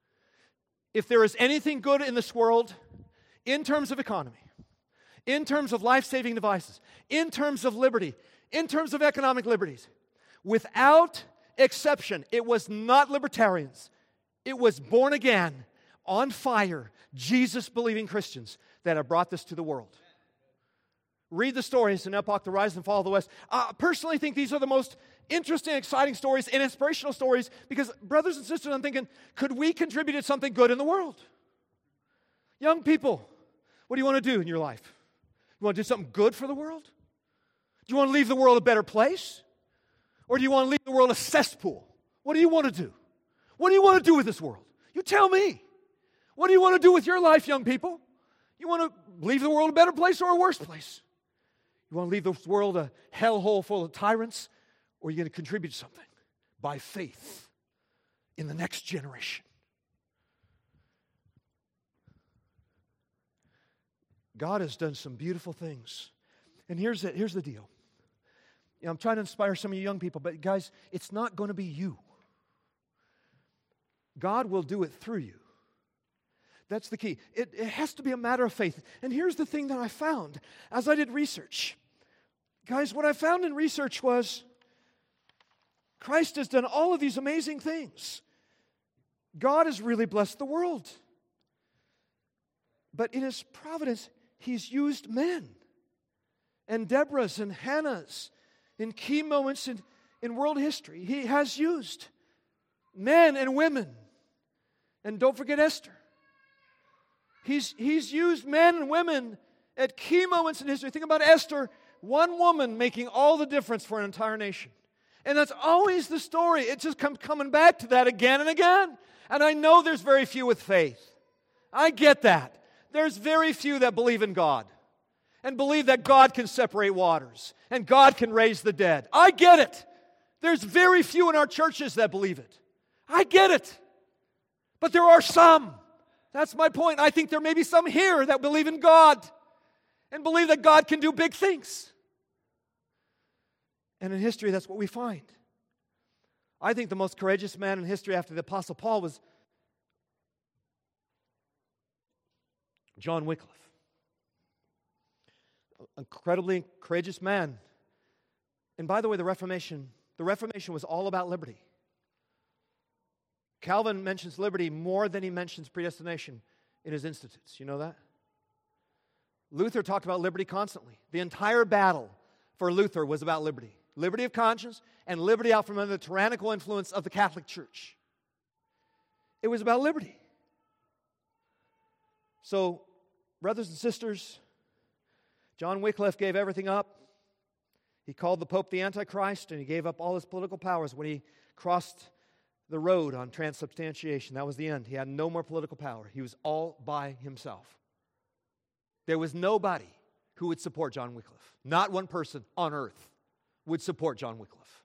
If there is anything good in this world, in terms of economy, in terms of life-saving devices, in terms of liberty, in terms of economic liberties, without exception, it was not libertarians. It was born again, on fire, Jesus-believing Christians that have brought this to the world. Read the stories in Epoch, the Rise and Fall of the West. I personally think these are the most interesting, exciting stories and inspirational stories because, brothers and sisters, I'm thinking, could we contribute to something good in the world? Young people, what do you want to do in your life? You want to do something good for the world? Do you want to leave the world a better place? Or do you want to leave the world a cesspool? What do you want to do? What do you want to do with this world? You tell me. What do you want to do with your life, young people? You want to leave the world a better place or a worse place? You want to leave this world a hellhole full of tyrants? Or are you going to contribute something by faith in the next generation? God has done some beautiful things. And here's the, here's the deal. You know, I'm trying to inspire some of you young people, but guys, it's not going to be you. God will do it through you. That's the key. It, it has to be a matter of faith. And here's the thing that I found as I did research. Guys, what I found in research was Christ has done all of these amazing things. God has really blessed the world. But in His providence, He's used men and Deborahs and Hannahs in key moments in, in world history. He has used men and women. And don't forget Esther. He's, he's used men and women at key moments in history. Think about Esther, one woman making all the difference for an entire nation. And that's always the story. It just comes coming back to that again and again. And I know there's very few with faith. I get that. There's very few that believe in God and believe that God can separate waters and God can raise the dead. I get it. There's very few in our churches that believe it. I get it. But there are some. That's my point. I think there may be some here that believe in God and believe that God can do big things. And in history, that's what we find. I think the most courageous man in history after the Apostle Paul was John Wycliffe. Incredibly courageous man. And by the way, the Reformation, the Reformation was all about liberty. Calvin mentions liberty more than he mentions predestination in his Institutes. You know that? Luther talked about liberty constantly. The entire battle for Luther was about liberty. Liberty of conscience and liberty out from under the tyrannical influence of the Catholic Church. It was about liberty. So, brothers and sisters, John Wycliffe gave everything up. He called the Pope the Antichrist, and he gave up all his political powers when he crossed the road on transubstantiation. That was the end. He had no more political power. He was all by himself. There was nobody who would support John Wycliffe. Not one person on earth would support John Wycliffe.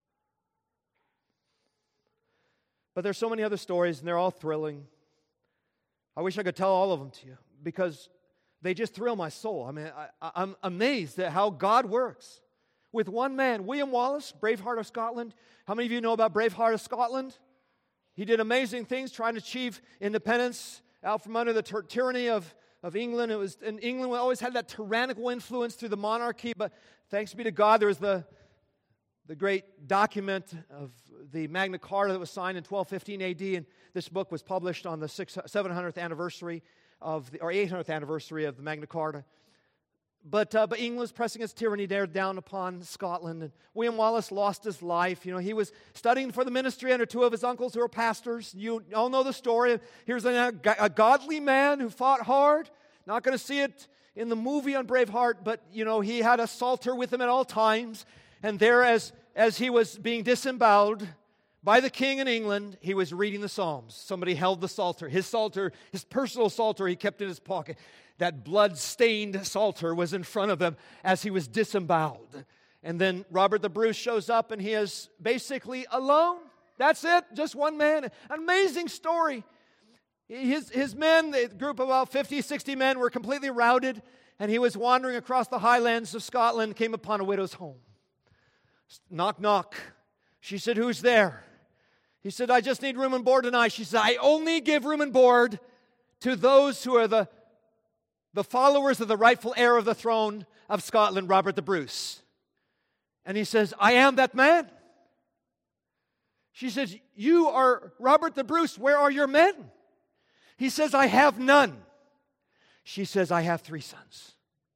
But there's so many other stories, and they're all thrilling. I wish I could tell all of them to you, because they just thrill my soul. I mean, I, I'm amazed at how God works. With one man, William Wallace, Braveheart of Scotland. How many of you know about Braveheart of Scotland? He did amazing things trying to achieve independence out from under the ty- tyranny of, of England. It was, and England always had that tyrannical influence through the monarchy, but thanks be to God, there was the, the great document of the Magna Carta that was signed in twelve fifteen A D, and this book was published on the seven hundredth anniversary of the, or eight hundredth anniversary of the Magna Carta. But, uh, but England was pressing its tyranny there down upon Scotland. And William Wallace lost his life. You know, he was studying for the ministry under two of his uncles who were pastors. You all know the story. Here's a, a godly man who fought hard. Not going to see it in the movie on Braveheart, but, you know, he had a psalter with him at all times. And there, as, as he was being disemboweled by the king in England, he was reading the Psalms. Somebody held the psalter. His psalter, his personal psalter, he kept in his pocket. That blood-stained psalter was in front of him as he was disemboweled. And then Robert the Bruce shows up, and he is basically alone. That's it, just one man. An amazing story. His, his men, a group of about fifty, sixty men, were completely routed, and he was wandering across the highlands of Scotland, came upon a widow's home. Knock, knock. She said, "Who's there?" He said, "I just need room and board tonight." She said, "I only give room and board to those who are the the followers of the rightful heir of the throne of Scotland, Robert the Bruce." And he says, "I am that man." She says, "You are Robert the Bruce. Where are your men?" He says, "I have none." She says, "I have three sons."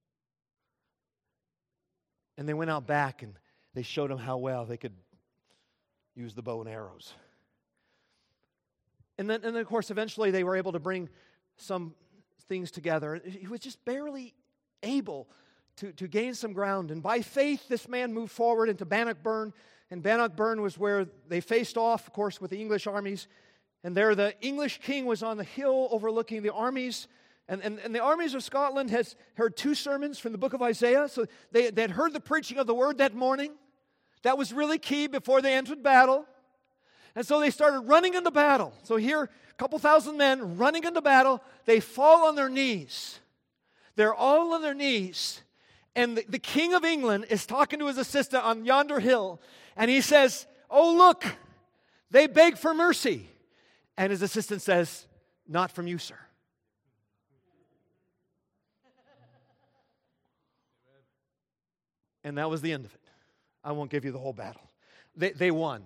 And they went out back and they showed him how well they could use the bow and arrows. And then, and then of course, eventually they were able to bring some things together. He was just barely able to, to gain some ground. And by faith, this man moved forward into Bannockburn. And Bannockburn was where they faced off, of course, with the English armies. And there the English king was on the hill overlooking the armies. And, and, and the armies of Scotland had heard two sermons from the book of Isaiah. So they, they had heard the preaching of the word that morning. That was really key before they entered battle. And so they started running into battle. So here, a couple thousand men running into battle. They fall on their knees. They're all on their knees. And the, the king of England is talking to his assistant on yonder hill. And he says, "Oh, look, they beg for mercy." And his assistant says, "Not from you, sir." And that was the end of it. I won't give you the whole battle. They, they won.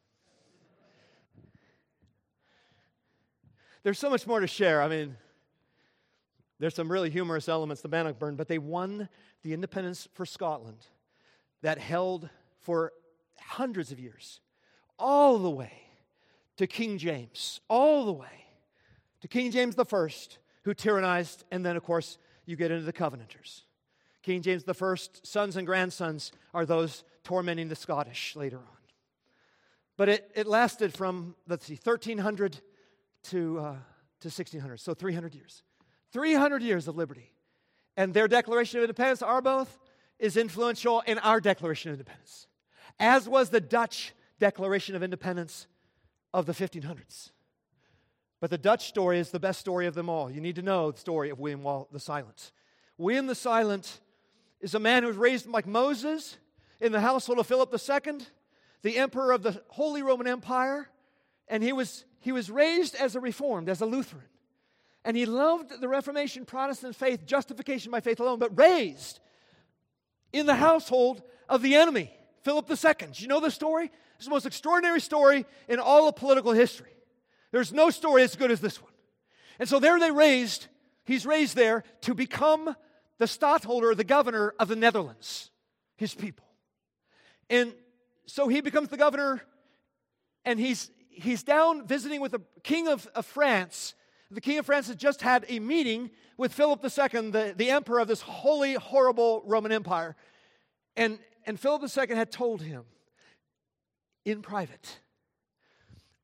There's so much more to share. I mean, there's some really humorous elements to Bannockburn, but they won the independence for Scotland that held for hundreds of years, all the way to King James, all the way to King James the First, who tyrannized, and then, of course, you get into the Covenanters. King James the First, sons and grandsons, are those tormenting the Scottish later on. But it, it lasted from, let's see, thirteen hundred to, uh, to sixteen hundred, so three hundred years. three hundred years of liberty. And their Declaration of Independence, our both, is influential in our Declaration of Independence, as was the Dutch Declaration of Independence of the fifteen hundreds. But the Dutch story is the best story of them all. You need to know the story of William Wall the Silent. William the Silent is a man who was raised like Moses in the household of Philip the Second, the emperor of the Holy Roman Empire, and he was, he was raised as a Reformed, as a Lutheran. And he loved the Reformation Protestant faith, justification by faith alone, but raised in the household of the enemy, Philip the Second. You know the story? It's the most extraordinary story in all of political history. There's no story as good as this one. And so there they raised, he's raised there to become the stadtholder, the governor of the Netherlands, his people. And so he becomes the governor, and he's he's down visiting with the king of, of France. The king of France has just had a meeting with Philip the Second, the, the emperor of this holy, horrible Roman Empire. And, and Philip the Second had told him in private,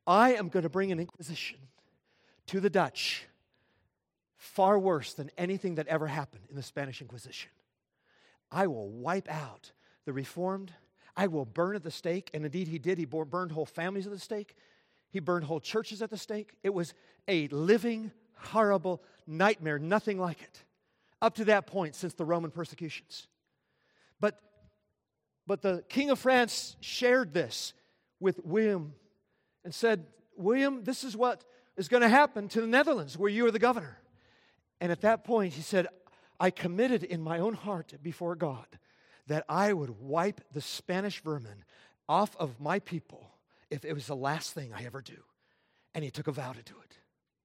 I am going to bring an inquisition to the Dutch far worse than anything that ever happened in the Spanish Inquisition. I will wipe out the Reformed. I will burn at the stake. And indeed he did. He burned whole families at the stake. He burned whole churches at the stake. It was a living, horrible nightmare, nothing like it, up to that point since the Roman persecutions. But, but the King of France shared this with William and said, William, this is what is going to happen to the Netherlands where you are the governor. And at that point he said, I committed in my own heart before God that I would wipe the Spanish vermin off of my people if it was the last thing I ever do. And he took a vow to do it.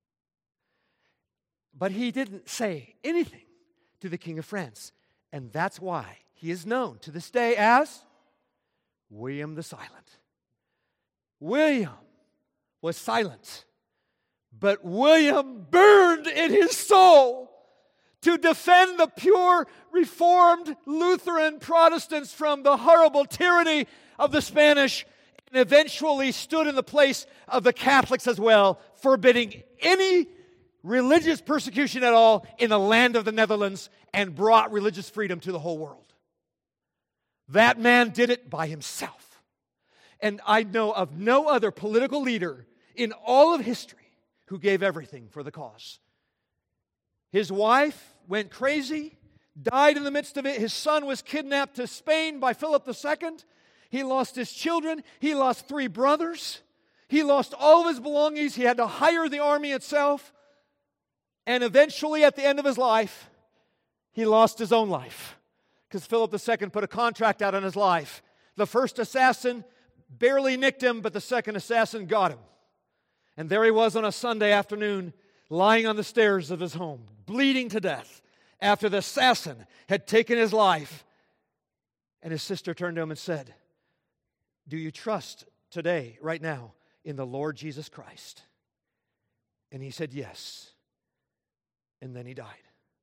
But he didn't say anything to the King of France. And that's why he is known to this day as William the Silent. William was silent, but William burned in his soul to defend the pure, Reformed, Lutheran Protestants from the horrible tyranny of the Spanish, and eventually stood in the place of the Catholics as well, forbidding any religious persecution at all in the land of the Netherlands, and brought religious freedom to the whole world. That man did it by himself. And I know of no other political leader in all of history who gave everything for the cause. His wife went crazy, died in the midst of it. His son was kidnapped to Spain by Philip the Second. He lost his children. He lost three brothers. He lost all of his belongings. He had to hire the army itself. And eventually, at the end of his life, he lost his own life because Philip the Second put a contract out on his life. The first assassin barely nicked him, but the second assassin got him. And there he was on a Sunday afternoon, lying on the stairs of his home, bleeding to death after the assassin had taken his life. And his sister turned to him and said, do you trust today, right now, in the Lord Jesus Christ? And he said, yes. And then he died.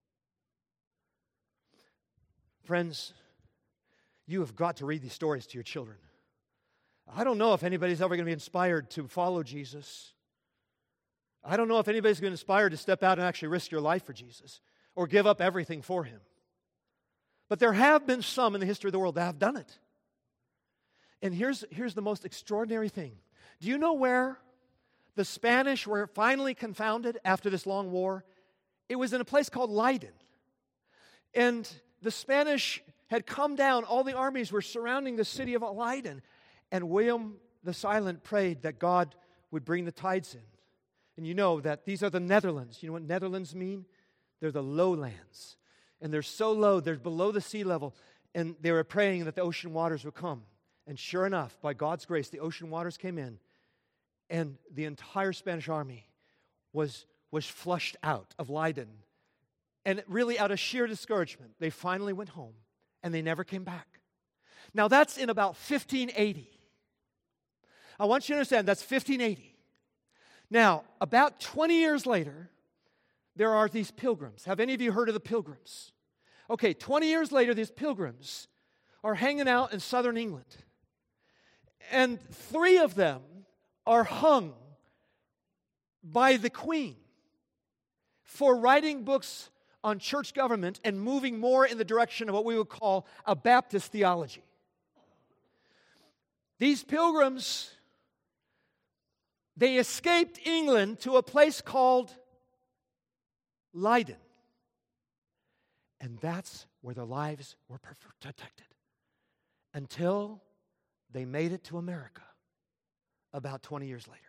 Friends, you have got to read these stories to your children. I don't know if anybody's ever going to be inspired to follow Jesus. I don't know if anybody's going to be inspired to step out and actually risk your life for Jesus or give up everything for Him. But there have been some in the history of the world that have done it. And here's, here's the most extraordinary thing. Do you know where the Spanish were finally confounded after this long war? It was in a place called Leiden. And the Spanish had come down. All the armies were surrounding the city of Leiden. And William the Silent prayed that God would bring the tides in. And you know that these are the Netherlands. You know what Netherlands mean? They're the lowlands. And they're so low, they're below the sea level. And they were praying that the ocean waters would come. And sure enough, by God's grace, the ocean waters came in. And the entire Spanish army was, was flushed out of Leiden. And really out of sheer discouragement, they finally went home. And they never came back. Now that's in about fifteen eighty. I want you to understand that's fifteen eighty. Now, about twenty years later, there are these pilgrims. Have any of you heard of the pilgrims? Okay, twenty years later, these pilgrims are hanging out in southern England. And three of them are hung by the Queen for writing books on church government and moving more in the direction of what we would call a Baptist theology. These pilgrims, they escaped England to a place called Leiden. And that's where their lives were protected until they made it to America about twenty years later.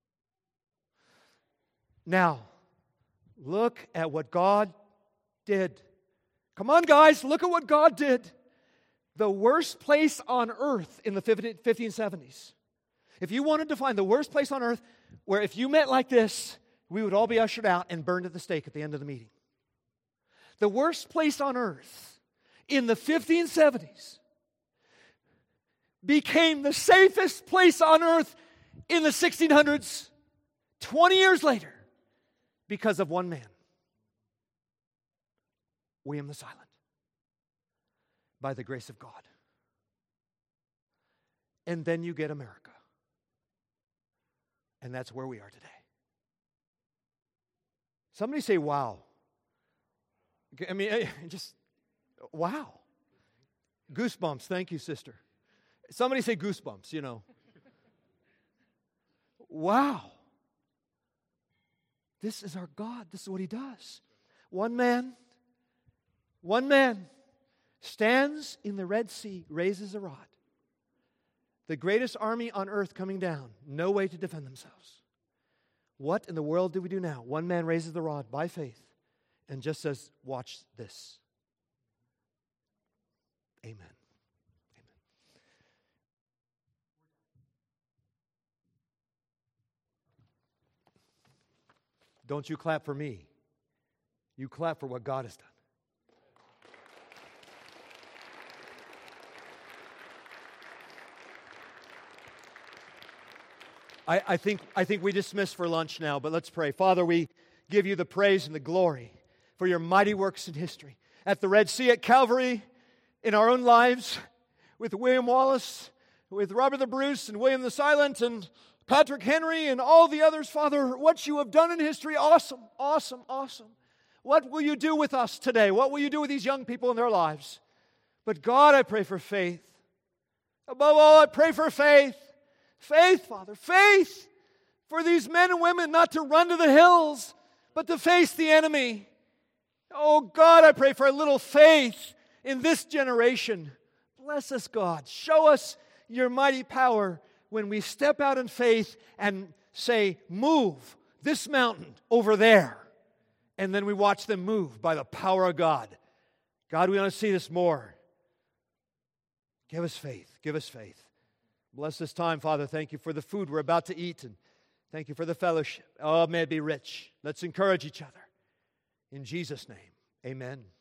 Now, look at what God did. Come on, guys, look at what God did. The worst place on earth in the fifteen seventies. If you wanted to find the worst place on earth where if you met like this, we would all be ushered out and burned at the stake at the end of the meeting. The worst place on earth in the fifteen seventies became the safest place on earth in the sixteen hundreds, twenty years later, because of one man, William the Silent, by the grace of God. And then you get America. And that's where we are today. Somebody say, wow. I mean, just, wow. Goosebumps. Thank you, sister. Somebody say goosebumps, you know. Wow. This is our God. This is what He does. One man, one man stands in the Red Sea, raises a rod. The greatest army on earth coming down, no way to defend themselves. What in the world do we do now? One man raises the rod by faith and just says, watch this. Amen. Amen. Don't you clap for me. You clap for what God has done. I, I think I think we dismiss for lunch now, but let's pray. Father, we give you the praise and the glory for your mighty works in history. At the Red Sea, at Calvary, in our own lives, with William Wallace, with Robert the Bruce, and William the Silent, and Patrick Henry, and all the others, Father, what you have done in history, awesome, awesome, awesome. What will you do with us today? What will you do with these young people in their lives? But God, I pray for faith. Above all, I pray for faith. Faith, Father, faith for these men and women not to run to the hills, but to face the enemy. Oh God, I pray for a little faith in this generation. Bless us, God. Show us your mighty power when we step out in faith and say, move this mountain over there. And then we watch them move by the power of God. God, we want to see this more. Give us faith. Give us faith. Bless this time, Father. Thank you for the food we're about to eat, and thank you for the fellowship. Oh, may it be rich. Let's encourage each other. In Jesus' name, amen.